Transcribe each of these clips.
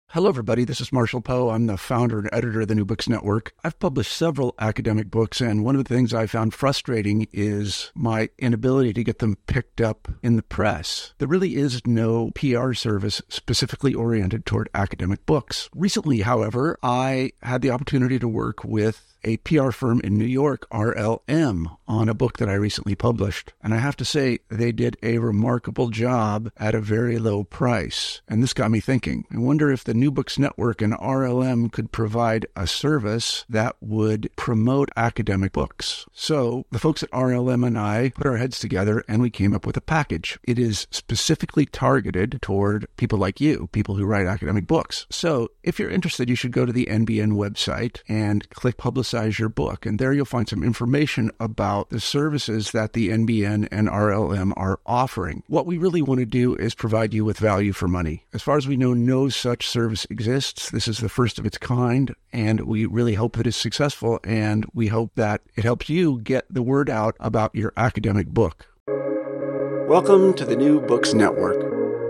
Hello, everybody. This is Marshall Poe. I'm the founder and editor of the New Books Network. I've published several academic books, and one of the things I found frustrating is my inability to get them picked up in the press. There really is no PR service specifically oriented toward academic books. Recently, however, I had the opportunity to work with a PR firm in New York, RLM, on a book that I recently published. And I have to say, they did a remarkable job at a very low price. And this got me thinking. I wonder if the New Books Network and RLM could provide a service that would promote academic books. So the folks at RLM and I put our heads together and we came up with a package. It is specifically targeted toward people like you, people who write academic books. So if you're interested, you should go to the NBN website and click Publicize Your Book. And there you'll find some information about the services that the NBN and RLM are offering. What we really want to do is provide you with value for money. As far as we know, no such service exists. This is the first of its kind, and we really hope that it's successful, and we hope that it helps you get the word out about your academic book. Welcome to the New Books Network.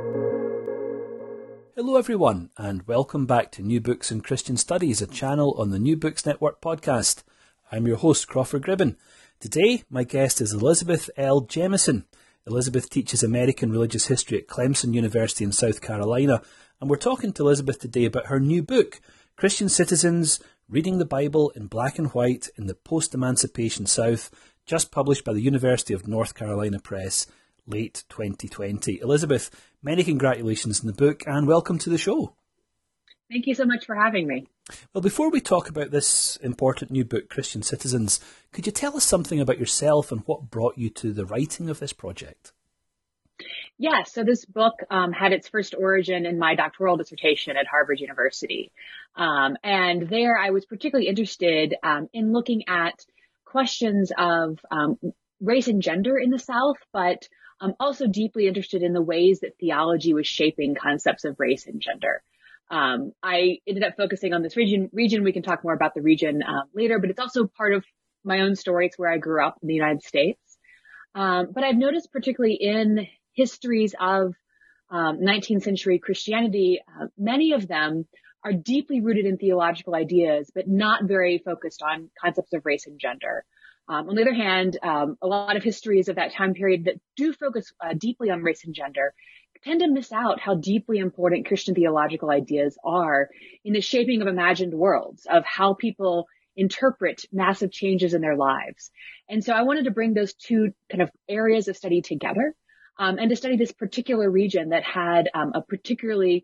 Hello everyone, and welcome back to New Books in Christian Studies, a channel on the New Books Network podcast. I'm your host, Crawford Gribben. Today, my guest is Elizabeth L. Jemison. Elizabeth teaches American Religious History at Clemson University in South Carolina, and we're talking to Elizabeth today about her new book, Christian Citizens, Reading the Bible in Black and White in the Post-Emancipation South, just published by the University of North Carolina Press, late 2020. Elizabeth, many congratulations on the book and welcome to the show. Thank you so much for having me. Well, before we talk about this important new book, Christian Citizens, could you tell us something about yourself and what brought you to the writing of this project? Yes, so this book had its first origin in my doctoral dissertation at Harvard University. And there I was particularly interested in looking at questions of race and gender in the South, but I'm also deeply interested in the ways that theology was shaping concepts of race and gender. I ended up focusing on this region. We can talk more about the region later, but it's also part of my own story. It's where I grew up in the United States. But I've noticed particularly in histories of 19th century Christianity, many of them are deeply rooted in theological ideas, but not very focused on concepts of race and gender. On the other hand, a lot of histories of that time period that do focus deeply on race and gender tend to miss out how deeply important Christian theological ideas are in the shaping of imagined worlds, of how people interpret massive changes in their lives. And so I wanted to bring those two kind of areas of study together, and to study this particular region that had a particularly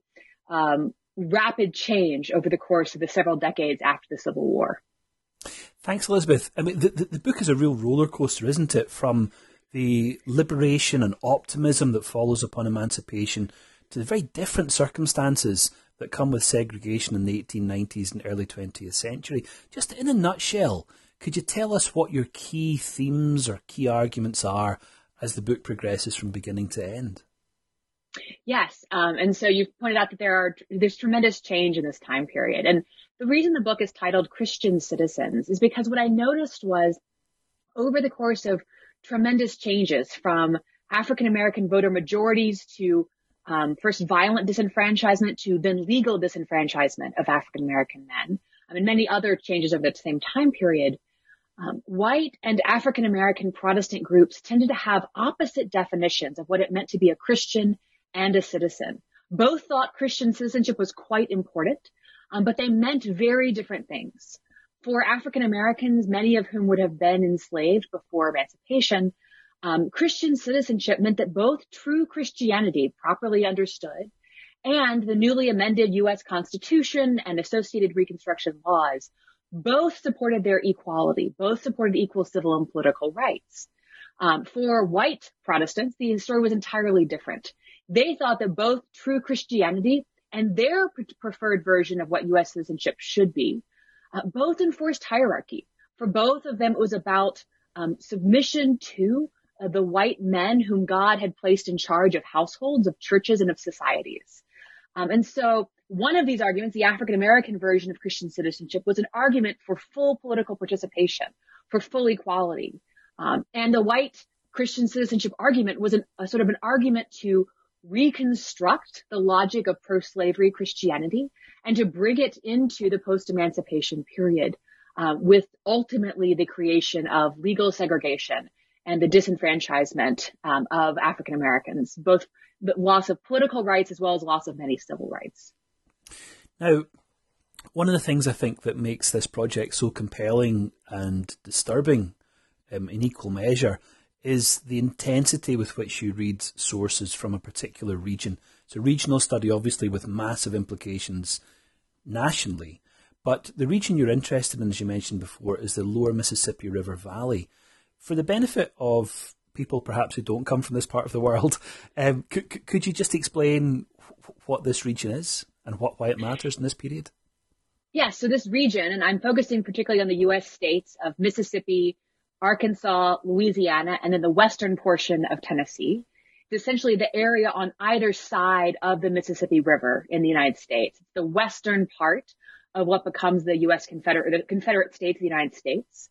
rapid change over the course of the several decades after the Civil War. Thanks, Elizabeth. I mean, the book is a real roller coaster, isn't it? From the liberation and optimism that follows upon emancipation to the very different circumstances that come with segregation in the 1890s and early 20th century. Just in a nutshell, could you tell us what your key themes or key arguments are as the book progresses from beginning to end? Yes. And so you've pointed out that there's tremendous change in this time period. And the reason the book is titled Christian Citizens is because what I noticed was over the course of tremendous changes from African-American voter majorities to first violent disenfranchisement to then legal disenfranchisement of African-American men, and many other changes over that same time period, white and African-American Protestant groups tended to have opposite definitions of what it meant to be a Christian and a citizen. Both thought Christian citizenship was quite important, but they meant very different things. For African Americans, many of whom would have been enslaved before emancipation, Christian citizenship meant that both true Christianity, properly understood, and the newly amended U.S. Constitution and associated Reconstruction laws both supported their equality, both supported equal civil and political rights. For white Protestants, the story was entirely different. They thought that both true Christianity and their preferred version of what U.S. citizenship should be both enforced hierarchy. For both of them, it was about submission to the white men whom God had placed in charge of households, of churches, and of societies. And so one of these arguments, the African-American version of Christian citizenship, was an argument for full political participation, for full equality. And the white Christian citizenship argument was a sort of an argument to reconstruct the logic of pro-slavery Christianity and to bring it into the post-emancipation period, with ultimately the creation of legal segregation and the disenfranchisement of African Americans, both the loss of political rights as well as loss of many civil rights. Now, one of the things I think that makes this project so compelling and disturbing in equal measure is the intensity with which you read sources from a particular region. It's a regional study, obviously, with massive implications nationally. But the region you're interested in, as you mentioned before, is the lower Mississippi River Valley. For the benefit of people perhaps who don't come from this part of the world, could you just explain what this region is and why it matters in this period? Yes, so this region, and I'm focusing particularly on the U.S. states of Mississippi, Arkansas, Louisiana, and then the western portion of Tennessee. It's essentially the area on either side of the Mississippi River in the United States. It's the western part of what becomes the Confederate States of the United States.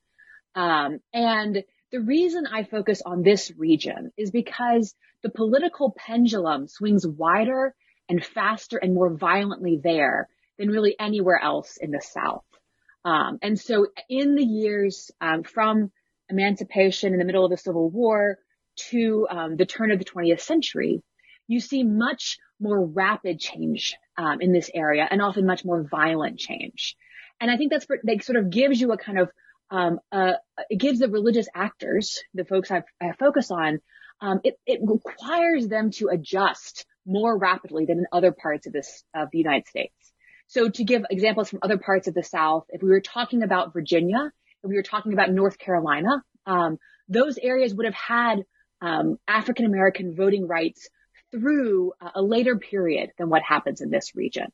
And the reason I focus on this region is because the political pendulum swings wider and faster and more violently there than really anywhere else in the South. And so in the years from emancipation in the middle of the Civil War to the turn of the 20th century, you see much more rapid change in this area and often much more violent change. And I think that sort of gives you a kind of, it gives the religious actors, the folks I focus on, it requires them to adjust more rapidly than in other parts of the United States. So to give examples from other parts of the South, if we were talking about Virginia, if we were talking about North Carolina, those areas would have had African American voting rights through a later period than what happens in this region.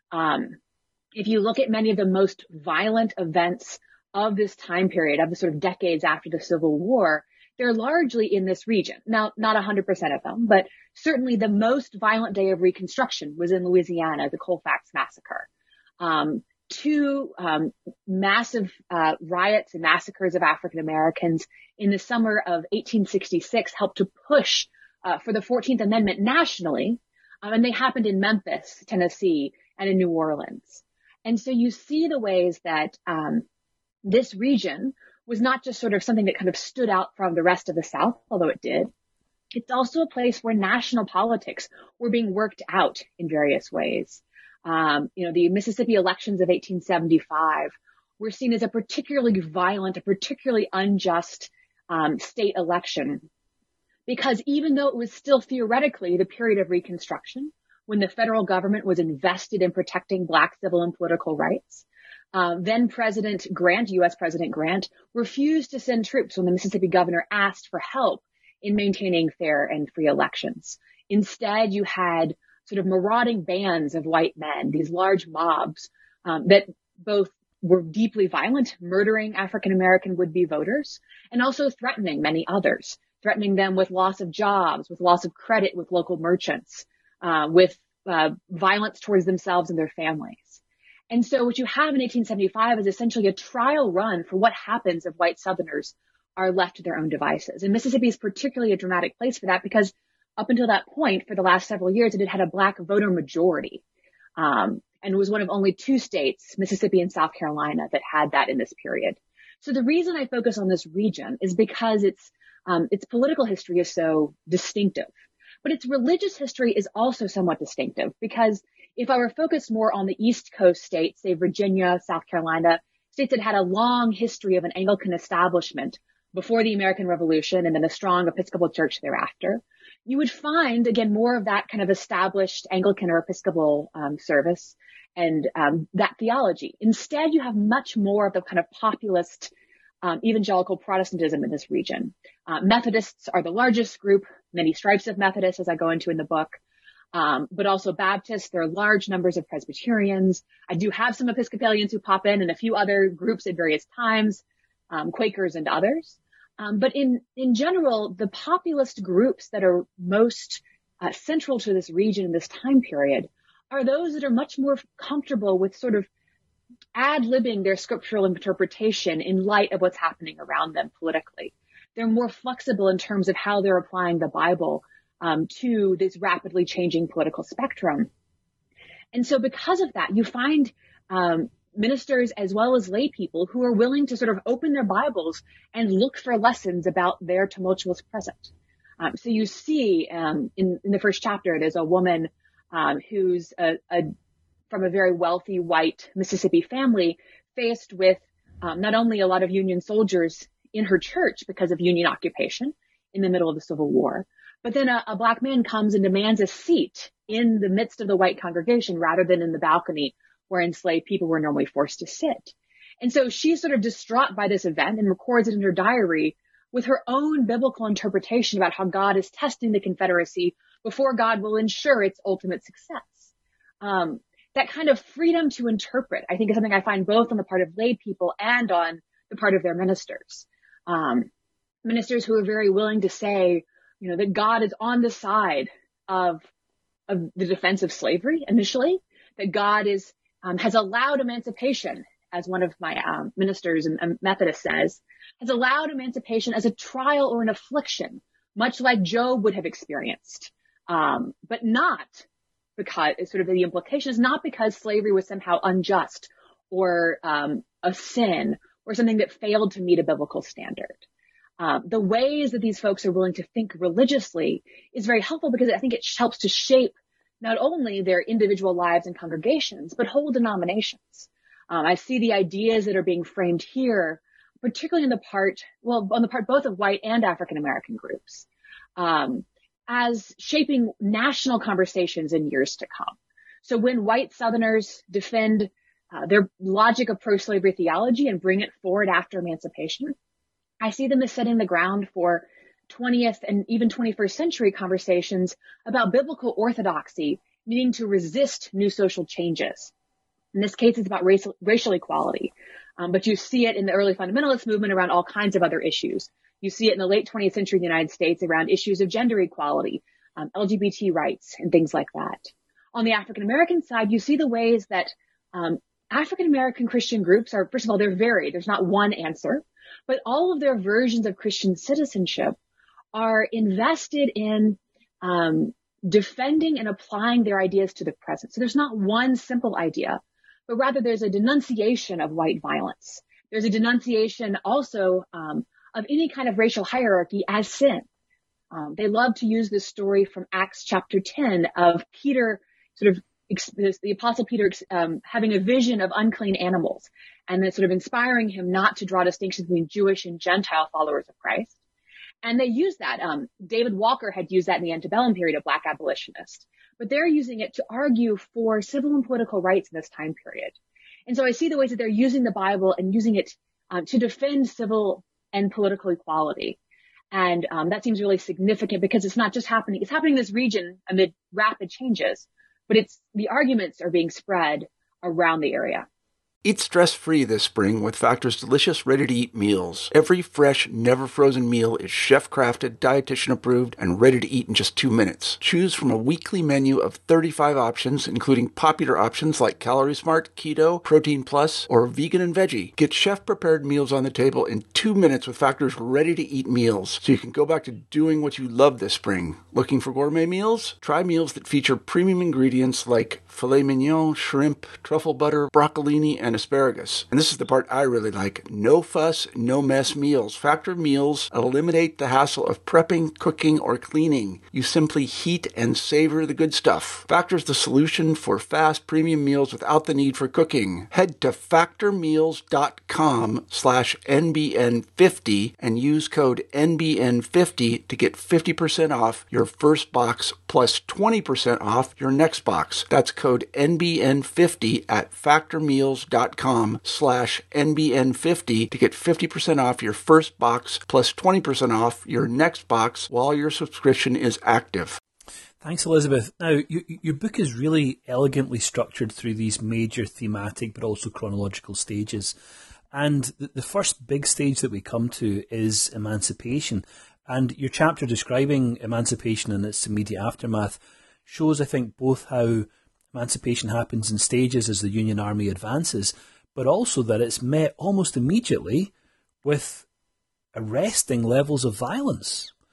If you look at many of the most violent events of this time period, of the sort of decades after the Civil War, they're largely in this region. Now, not 100% of them, but certainly the most violent day of Reconstruction was in Louisiana, the Colfax Massacre. Two massive riots and massacres of African Americans in the summer of 1866 helped to push for the 14th Amendment nationally, and they happened in Memphis, Tennessee, and in New Orleans. And so you see the ways that this region was not just sort of something that kind of stood out from the rest of the South, although it did. It's also a place where national politics were being worked out in various ways. The Mississippi elections of 1875 were seen as a particularly violent, a particularly unjust state election, because even though it was still theoretically the period of Reconstruction, when the federal government was invested in protecting Black civil and political rights, then President Grant, U.S. President Grant, refused to send troops when the Mississippi governor asked for help in maintaining fair and free elections. Instead, you had sort of marauding bands of white men, these large mobs that both were deeply violent, murdering African American would-be voters, and also threatening many others, threatening them with loss of jobs, with loss of credit with local merchants, with violence towards themselves and their families. And so what you have in 1875 is essentially a trial run for what happens if white Southerners are left to their own devices. And Mississippi is particularly a dramatic place for that because up until that point, for the last several years, it had a Black voter majority, and was one of only two states, Mississippi and South Carolina, that had that in this period. So the reason I focus on this region is because its political history is so distinctive, but its religious history is also somewhat distinctive, because if I were focused more on the East Coast states, say Virginia, South Carolina, states that had a long history of an Anglican establishment before the American Revolution and then a strong Episcopal church thereafter, you would find, again, more of that kind of established Anglican or Episcopal service and that theology. Instead, you have much more of the kind of populist evangelical Protestantism in this region. Methodists are the largest group, many stripes of Methodists, as I go into in the book, but also Baptists. There are large numbers of Presbyterians. I do have some Episcopalians who pop in and a few other groups at various times, Quakers and others. But in general, the populist groups that are most central to this region in this time period are those that are much more comfortable with sort of ad-libbing their scriptural interpretation in light of what's happening around them politically. They're more flexible in terms of how they're applying the Bible to this rapidly changing political spectrum. And so because of that, you find ministers as well as lay people who are willing to sort of open their Bibles and look for lessons about their tumultuous present. So you see in the first chapter, there's a woman who's from a very wealthy white Mississippi family faced with not only a lot of Union soldiers in her church because of Union occupation in the middle of the Civil War, but then a black man comes and demands a seat in the midst of the white congregation rather than in the balcony where enslaved people were normally forced to sit. And so she's sort of distraught by this event and records it in her diary with her own biblical interpretation about how God is testing the Confederacy before God will ensure its ultimate success. That kind of freedom to interpret, I think, is something I find both on the part of lay people and on the part of their ministers. Ministers who are very willing to say, that God is on the side of the defense of slavery initially, that God has allowed emancipation, as one of my ministers and Methodist says, has allowed emancipation as a trial or an affliction, much like Job would have experienced, but not because sort of the implication is not because slavery was somehow unjust or a sin or something that failed to meet a biblical standard. The ways that these folks are willing to think religiously is very helpful because I think it helps to shape not only their individual lives and congregations, but whole denominations. I see the ideas that are being framed here, particularly on the part both of white and African American groups, as shaping national conversations in years to come. So when white Southerners defend their logic of pro-slavery theology and bring it forward after emancipation, I see them as setting the ground for 20th and even 21st century conversations about biblical orthodoxy, needing to resist new social changes. In this case, it's about racial equality. But you see it in the early fundamentalist movement around all kinds of other issues. You see it in the late 20th century in the United States around issues of gender equality, LGBT rights, and things like that. On the African American side, you see the ways that African American Christian groups are, first of all, they're varied. There's not one answer, but all of their versions of Christian citizenship are invested in defending and applying their ideas to the present. So there's not one simple idea, but rather there's a denunciation of white violence. There's a denunciation also of any kind of racial hierarchy as sin. They love to use this story from Acts chapter 10 of Peter, the apostle Peter having a vision of unclean animals and then sort of inspiring him not to draw distinctions between Jewish and Gentile followers of Christ. And they use that. David Walker had used that in the antebellum period of Black abolitionists, but they're using it to argue for civil and political rights in this time period. And so I see the ways that they're using the Bible and using it to defend civil and political equality. And that seems really significant because it's not just happening. It's happening in this region amid rapid changes, but the arguments are being spread around the area. Eat stress-free this spring with Factor's delicious, ready-to-eat meals. Every fresh, never-frozen meal is chef-crafted, dietitian-approved, and ready to eat in just 2 minutes. Choose from a weekly menu of 35 options, including popular options like Calorie Smart, Keto, Protein Plus, or Vegan and Veggie. Get chef-prepared meals on the table in 2 minutes with Factor's ready-to-eat meals, so you can go back to doing what you love this spring. Looking for gourmet meals? Try meals that feature premium ingredients like filet mignon, shrimp, truffle butter, broccolini, and asparagus. And this is the part I really like. No fuss, no mess meals. Factor meals eliminate the hassle of prepping, cooking, or cleaning. You simply heat and savor the good stuff. Factor's the solution for fast premium meals without the need for cooking. Head to factormeals.com/NBN50 and use code NBN50 to get 50% off your first box plus 20% off your next box. That's code NBN50 at factormeals.com/NBN50 to get 50% off your first box plus 20% off your next box while your subscription is active. Thanks, Elizabeth. Now, your book is really elegantly structured through these major thematic but also chronological stages. And the first big stage that we come to is emancipation. And your chapter describing emancipation and its immediate aftermath shows, I think, both how emancipation happens in stages as the Union Army advances, but also that it's met almost immediately with arresting levels of violence.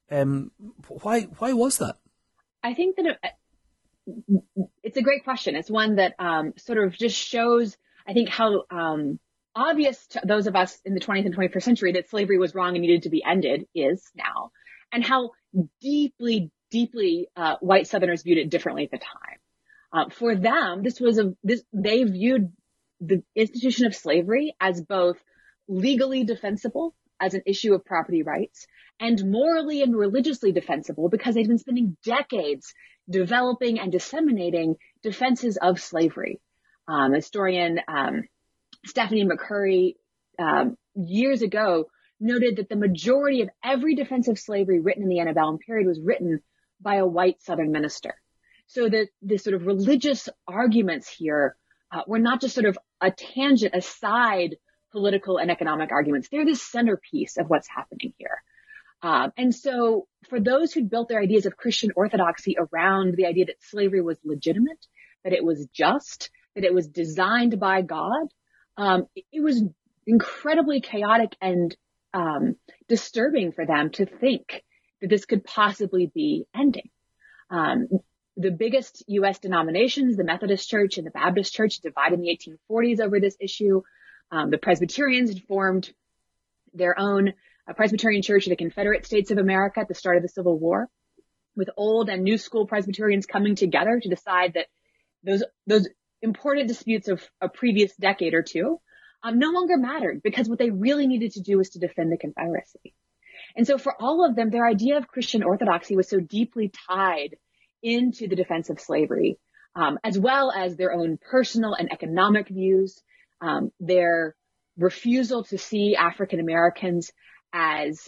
Why was that? I think that it's a great question. It's one that sort of just shows, I think, how obvious to those of us in the 20th and 21st century that slavery was wrong and needed to be ended is now, and how deeply white Southerners viewed it differently at the time. For them, they viewed the institution of slavery as both legally defensible as an issue of property rights and morally and religiously defensible because they'd been spending decades developing and disseminating defenses of slavery. Historian Stephanie McCurry years ago noted that the majority of every defense of slavery written in the antebellum period was written by a white Southern minister. So the sort of religious arguments here were not just sort of a tangent aside political and economic arguments. They're the centerpiece of what's happening here. And so for those who built their ideas of Christian orthodoxy around the idea that slavery was legitimate, that it was just, that it was designed by God, it was incredibly chaotic and disturbing for them to think that this could possibly be ending. The biggest U.S. denominations, the Methodist Church and the Baptist Church, divided in the 1840s over this issue. The Presbyterians had formed their own Presbyterian Church of the Confederate States of America at the start of the Civil War, with old and new school Presbyterians coming together to decide that those important disputes of a previous decade or two no longer mattered, because what they really needed to do was to defend the Confederacy. And so for all of them, their idea of Christian orthodoxy was so deeply tied into the defense of slavery, as well as their own personal and economic views, their refusal to see African Americans as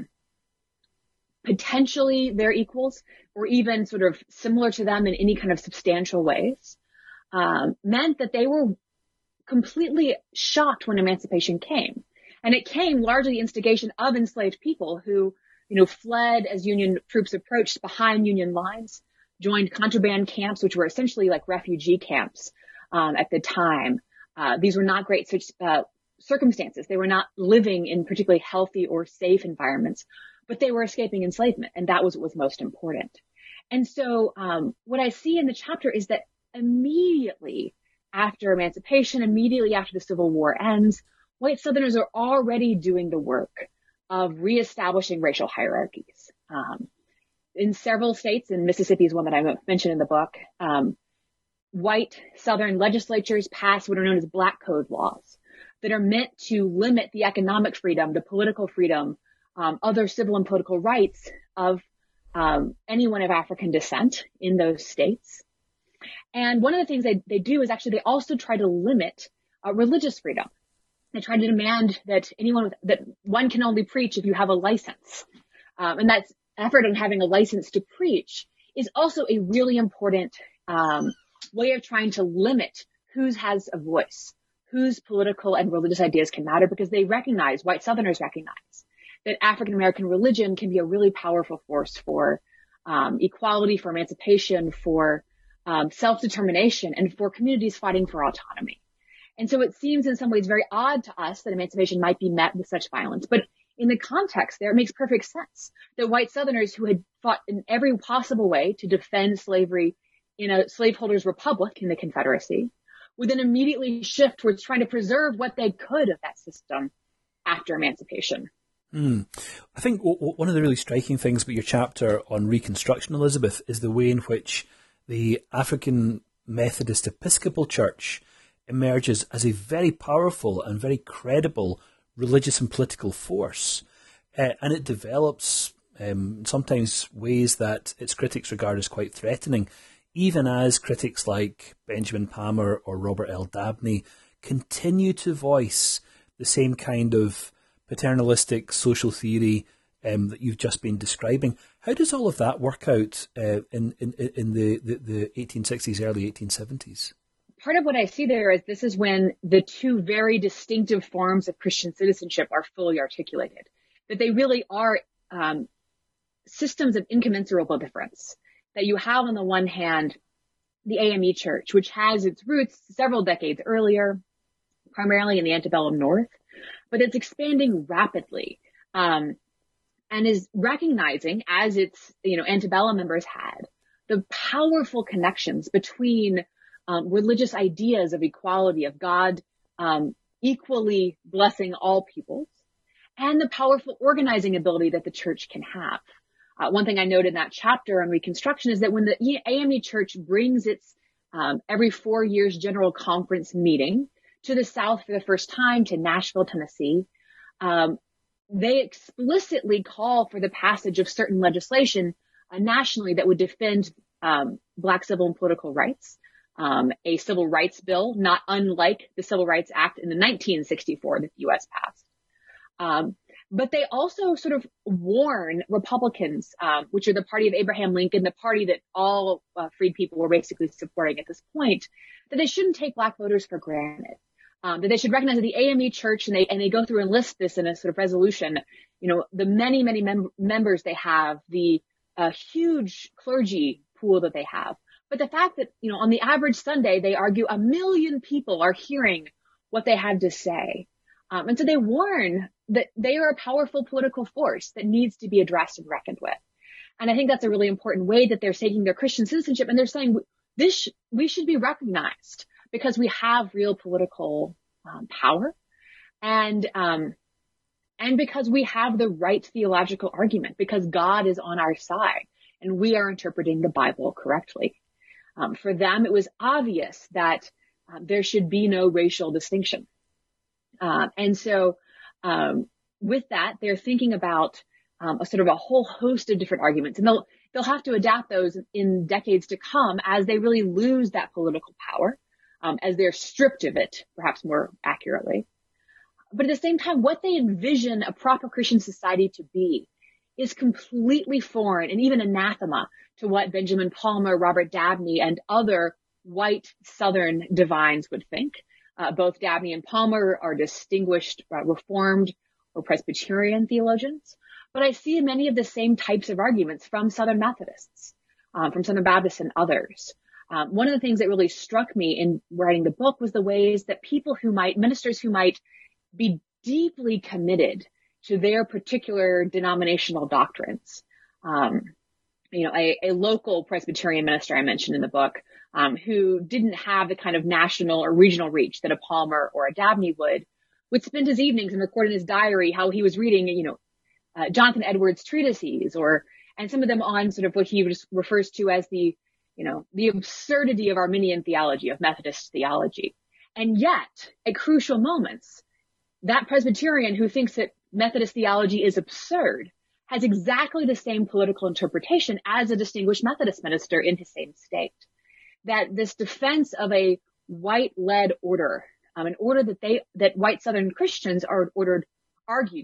potentially their equals, or even sort of similar to them in any kind of substantial ways, meant that they were completely shocked when emancipation came. And it came largely the instigation of enslaved people who, fled as Union troops approached behind Union lines, joined contraband camps, which were essentially like refugee camps at the time. These were not great circumstances. They were not living in particularly healthy or safe environments, but they were escaping enslavement. And that was what was most important. And so what I see in the chapter is that immediately after emancipation, immediately after the Civil War ends, white Southerners are already doing the work of reestablishing racial hierarchies. In several states, and Mississippi is one that I mentioned in the book, white Southern legislatures passed what are known as Black Code laws that are meant to limit the economic freedom, the political freedom, other civil and political rights of anyone of African descent in those states. And one of the things they do is actually they also try to limit religious freedom. They try to demand that that one can only preach if you have a license. And that effort in having a license to preach is also a really important way of trying to limit who has a voice, whose political and religious ideas can matter, because they recognize, white Southerners recognize, that African American religion can be a really powerful force for equality, for emancipation, for self-determination, and for communities fighting for autonomy. And so it seems in some ways very odd to us that emancipation might be met with such violence. But in the context there, it makes perfect sense that white Southerners who had fought in every possible way to defend slavery in a slaveholders' republic in the Confederacy would then immediately shift towards trying to preserve what they could of that system after emancipation. I think one of the really striking things about your chapter on Reconstruction, Elizabeth, is the way in which the African Methodist Episcopal Church emerges as a very powerful and very credible religious and political force. And it develops sometimes ways that its critics regard as quite threatening, even as critics like Benjamin Palmer or Robert L. Dabney continue to voice the same kind of paternalistic social theory that you've just been describing. How does all of that work out in the 1860s, early 1870s? Part of what I see there is this is when the two very distinctive forms of Christian citizenship are fully articulated, that they really are systems of incommensurable difference. That you have on the one hand, the AME Church, which has its roots several decades earlier, primarily in the antebellum North, but it's expanding rapidly and is recognizing, as its, antebellum members had, the powerful connections between religious ideas of equality, of God equally blessing all peoples, and the powerful organizing ability that the church can have. One thing I noted in that chapter on Reconstruction is that when the AME Church brings its every 4 years general conference meeting to the South for the first time, to Nashville, Tennessee, they explicitly call for the passage of certain legislation nationally that would defend Black civil and political rights, a civil rights bill, not unlike the Civil Rights Act in the 1964 that the U.S. passed. But they also sort of warn Republicans, which are the party of Abraham Lincoln, the party that all freed people were basically supporting at this point, that they shouldn't take Black voters for granted. That they should recognize that the AME Church, and they go through and list this in a sort of resolution, the many, many members they have, the huge clergy pool that they have. But the fact that, on the average Sunday, they argue 1 million people are hearing what they have to say. And so they warn that they are a powerful political force that needs to be addressed and reckoned with. And I think that's a really important way that they're taking their Christian citizenship, and they're saying we should be recognized because we have real political power, and because we have the right theological argument, because God is on our side and we are interpreting the Bible correctly. For them, it was obvious that there should be no racial distinction. And so with that, they're thinking about a sort of a whole host of different arguments, and they'll have to adapt those in decades to come as they really lose that political power, as they're stripped of it, perhaps more accurately. But at the same time, what they envision a proper Christian society to be is completely foreign and even anathema to what Benjamin Palmer, Robert Dabney, and other white Southern divines would think. Both Dabney and Palmer are distinguished Reformed or Presbyterian theologians. But I see many of the same types of arguments from Southern Methodists, from Southern Baptists and others. One of the things that really struck me in writing the book was the ways that ministers who might be deeply committed to their particular denominational doctrines. A local Presbyterian minister I mentioned in the book, who didn't have the kind of national or regional reach that a Palmer or a Dabney would spend his evenings and record in his diary how he was reading, Jonathan Edwards' treatises, and some of them on sort of what he refers to as the absurdity of Arminian theology, of Methodist theology. And yet, at crucial moments, that Presbyterian who thinks that Methodist theology is absurd has exactly the same political interpretation as a distinguished Methodist minister in his same state. That this defense of a white-led order, an order that white Southern Christians argue,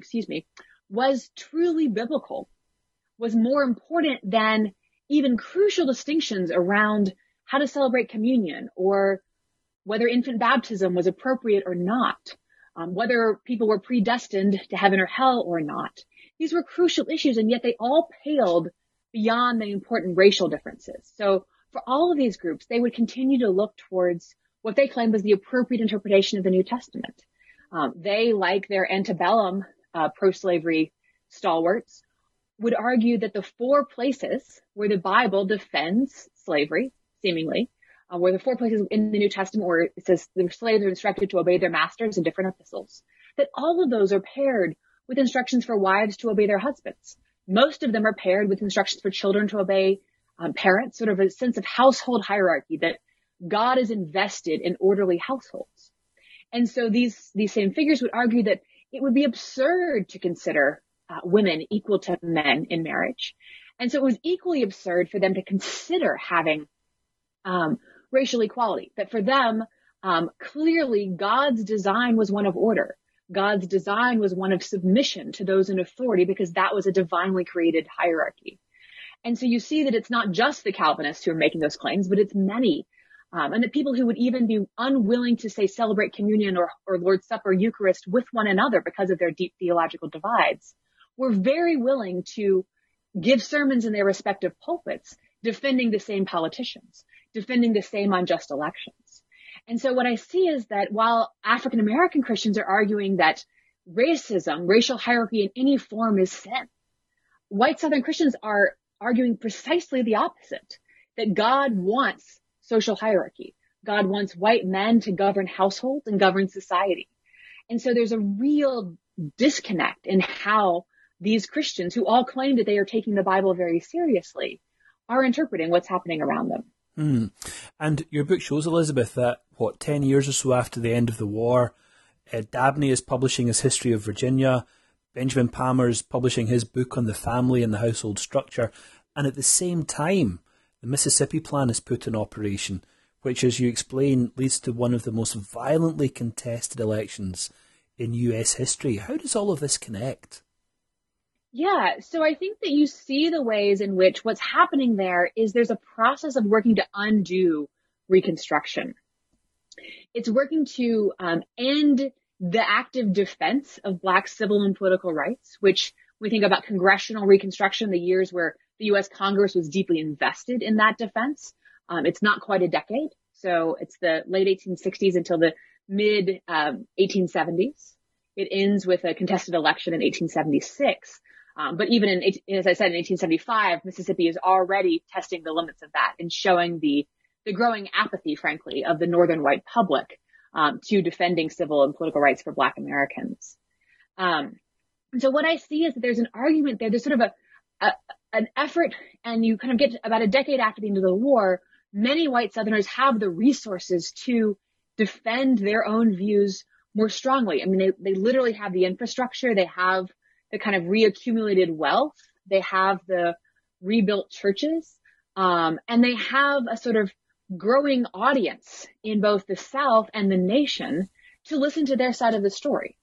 was truly biblical, was more important than even crucial distinctions around how to celebrate communion, or whether infant baptism was appropriate or not, whether people were predestined to heaven or hell or not. These were crucial issues, and yet they all paled beyond the important racial differences. So for all of these groups, they would continue to look towards what they claimed was the appropriate interpretation of the New Testament. They, like their antebellum pro-slavery stalwarts, would argue that the 4 places where the Bible defends slavery, seemingly, where the 4 places in the New Testament where it says the slaves are instructed to obey their masters in different epistles, that all of those are paired with instructions for wives to obey their husbands. Most of them are paired with instructions for children to obey parents, sort of a sense of household hierarchy, that God is invested in orderly households. And so these same figures would argue that it would be absurd to consider women equal to men in marriage. And so it was equally absurd for them to consider having racial equality, that for them, clearly God's design was one of order. God's design was one of submission to those in authority, because that was a divinely created hierarchy. And so you see that it's not just the Calvinists who are making those claims, but it's many. And that people who would even be unwilling to, say, celebrate communion or Lord's Supper, Eucharist with one another because of their deep theological divides, were very willing to give sermons in their respective pulpits, defending the same politicians, defending the same unjust elections. And so what I see is that while African American Christians are arguing that racism, racial hierarchy in any form is sin, white Southern Christians are arguing precisely the opposite, that God wants social hierarchy. God wants white men to govern households and govern society. And so there's a real disconnect in how these Christians, who all claim that they are taking the Bible very seriously, are interpreting what's happening around them. And your book shows, Elizabeth, that, 10 years or so after the end of the war, Dabney is publishing his History of Virginia, Benjamin Palmer's publishing his book on the family and the household structure, and at the same time, the Mississippi Plan is put in operation, which, as you explain, leads to one of the most violently contested elections in US history. How does all of this connect? Yeah, so I think that you see the ways in which what's happening there is there's a process of working to undo Reconstruction. It's working to end the active defense of Black civil and political rights, which we think about congressional Reconstruction, the years where the U.S. Congress was deeply invested in that defense. It's not quite a decade. So it's the late 1860s until the mid 1870s. It ends with a contested election in 1876. But even as I said, in 1875, Mississippi is already testing the limits of that and showing the growing apathy, frankly, of the Northern white public to defending civil and political rights for Black Americans. And so what I see is that there's an argument there. There's sort of an effort, and you kind of get about a decade after the end of the war, many white Southerners have the resources to defend their own views more strongly. I mean, they literally have the infrastructure. They have the kind of reaccumulated wealth. They have the rebuilt churches. And they have a sort of growing audience in both the South and the nation to listen to their side of the story.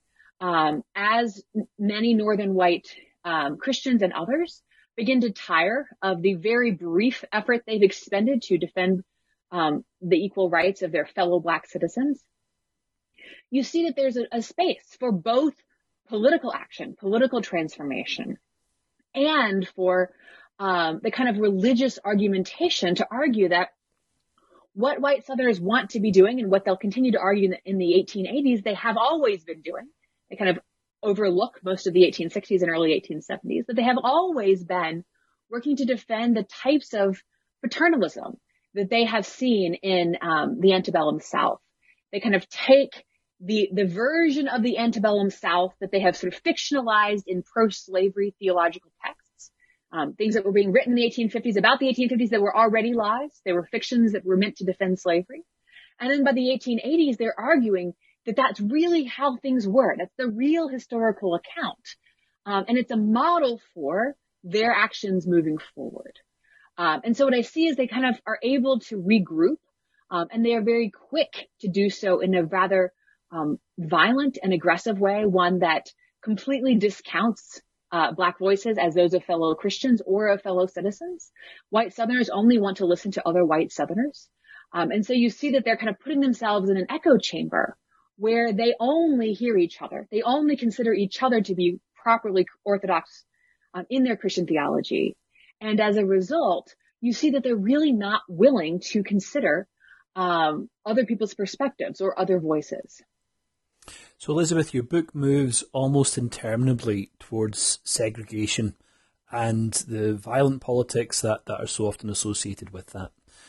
As many Northern white Christians and others begin to tire of the very brief effort they've expended to defend the equal rights of their fellow Black citizens, you see that there's a space for both political action, political transformation, and for the kind of religious argumentation to argue that what white Southerners want to be doing and what they'll continue to argue in the 1880s, they have always been doing. They kind of overlook most of the 1860s and early 1870s, but they have always been working to defend the types of paternalism that they have seen in the antebellum South. They kind of take the version of the antebellum South that they have sort of fictionalized in pro-slavery theological texts, things that were being written in the 1850s about the 1850s that were already lies. They were fictions that were meant to defend slavery. And then by the 1880s, they're arguing that that's really how things were. That's the real historical account. And it's a model for their actions moving forward. And so what I see is they kind of are able to regroup, and they are very quick to do so in a rather violent and aggressive way, one that completely discounts Black voices as those of fellow Christians or of fellow citizens. White Southerners only want to listen to other white Southerners. And so you see that they're kind of putting themselves in an echo chamber where they only hear each other. They only consider each other to be properly orthodox in their Christian theology. And as a result, you see that they're really not willing to consider other people's perspectives or other voices. So, Elizabeth, your book moves almost interminably towards segregation and the violent politics that are so often associated with that.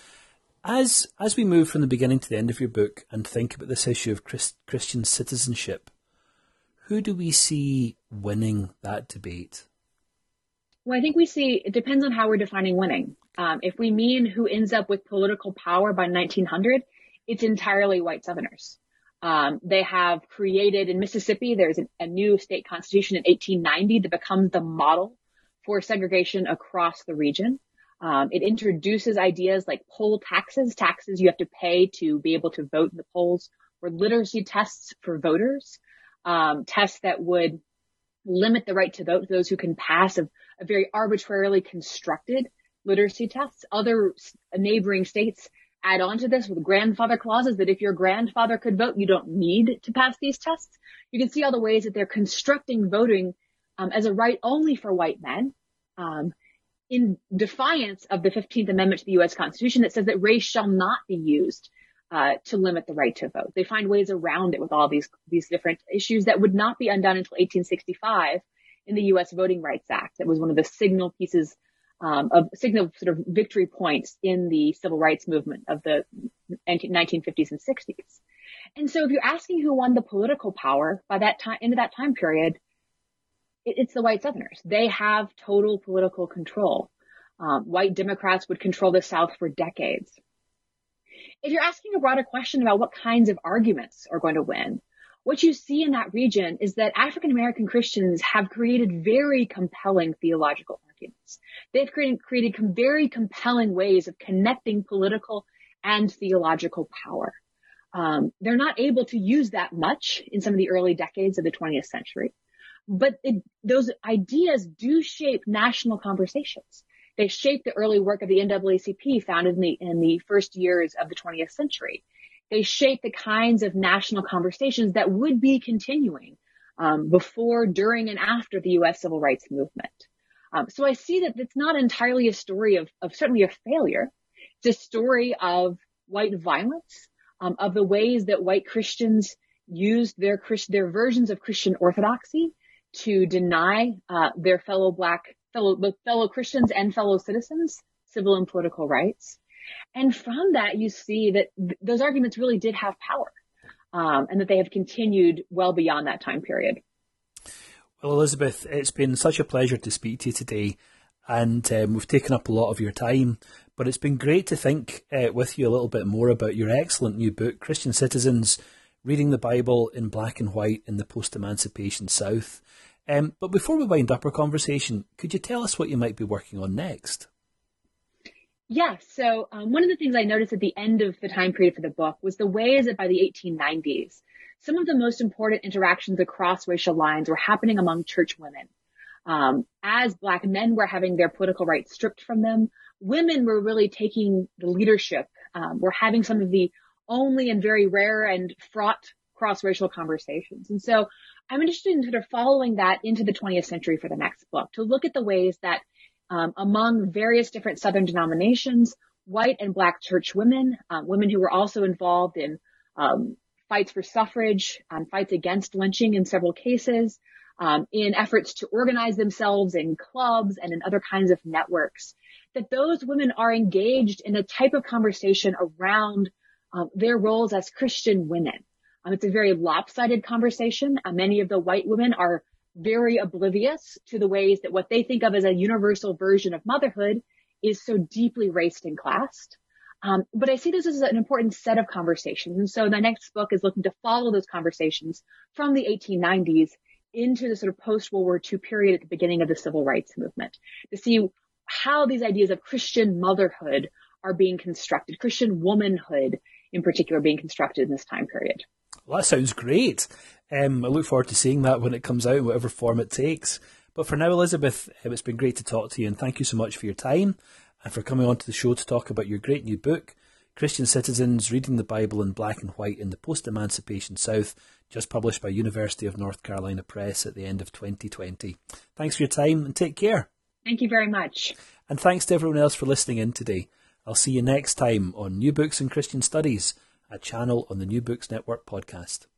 As we move from the beginning to the end of your book and think about this issue of Christian citizenship, who do we see winning that debate? Well, I think we see, it depends on how we're defining winning. If we mean who ends up with political power by 1900, it's entirely white Southerners. They have created in Mississippi, there's a new state constitution in 1890 that becomes the model for segregation across the region. It introduces ideas like poll taxes you have to pay to be able to vote in the polls, or literacy tests for voters, tests that would limit the right to vote to those who can pass a very arbitrarily constructed literacy tests. Other neighboring states add on to this with grandfather clauses that if your grandfather could vote, you don't need to pass these tests. You can see all the ways that they're constructing voting as a right only for white men, in defiance of the 15th Amendment to the U.S. Constitution that says that race shall not be used to limit the right to vote. They find ways around it with all these different issues that would not be undone until 1865 in the U.S. Voting Rights Act. That was one of the signal pieces signal sort of victory points in the civil rights movement of the 1950s and 60s. And so if you're asking who won the political power by that time, into that time period, it's the white Southerners. They have total political control. White Democrats would control the South for decades. If you're asking a broader question about what kinds of arguments are going to win, what you see in that region is that African American Christians have created very compelling theological arguments. They've created very compelling ways of connecting political and theological power. They're not able to use that much in some of the early decades of the 20th century, but those ideas do shape national conversations. They shape the early work of the NAACP founded in the first years of the 20th century. They shape the kinds of national conversations that would be continuing before, during, and after the U.S. civil rights movement. So I see that it's not entirely a story of certainly a failure. It's a story of white violence, of the ways that white Christians used their versions of Christian orthodoxy to deny their fellow Christians and fellow citizens civil and political rights. And from that, you see that those arguments really did have power, and that they have continued well beyond that time period. Well, Elizabeth, it's been such a pleasure to speak to you today, and we've taken up a lot of your time, but it's been great to think with you a little bit more about your excellent new book, Christian Citizens, Reading the Bible in Black and White in the Post-Emancipation South. But before we wind up our conversation, could you tell us what you might be working on next? Yes. So one of the things I noticed at the end of the time period for the book was the ways that by the 1890s, some of the most important interactions across racial lines were happening among church women. As Black men were having their political rights stripped from them, women were really taking the leadership, were having some of the only and very rare and fraught cross-racial conversations. And so I'm interested in sort of following that into the 20th century for the next book, to look at the ways that among various different Southern denominations, white and Black church women, women who were also involved in fights for suffrage, fights against lynching in several cases, in efforts to organize themselves in clubs and in other kinds of networks, that those women are engaged in a type of conversation around their roles as Christian women. It's a very lopsided conversation. Many of the white women are very oblivious to the ways that what they think of as a universal version of motherhood is so deeply raced and classed. But I see this as an important set of conversations. And so the next book is looking to follow those conversations from the 1890s into the sort of post-World War II period at the beginning of the civil rights movement, to see how these ideas of Christian motherhood are being constructed, Christian womanhood in particular being constructed in this time period. Well, that sounds great. I look forward to seeing that when it comes out in whatever form it takes. But for now, Elizabeth, it's been great to talk to you, and thank you so much for your time and for coming on to the show to talk about your great new book, Christian Citizens, Reading the Bible in Black and White in the Post-Emancipation South, just published by University of North Carolina Press at the end of 2020. Thanks for your time and take care. Thank you very much. And thanks to everyone else for listening in today. I'll see you next time on New Books in Christian Studies, a channel on the New Books Network podcast.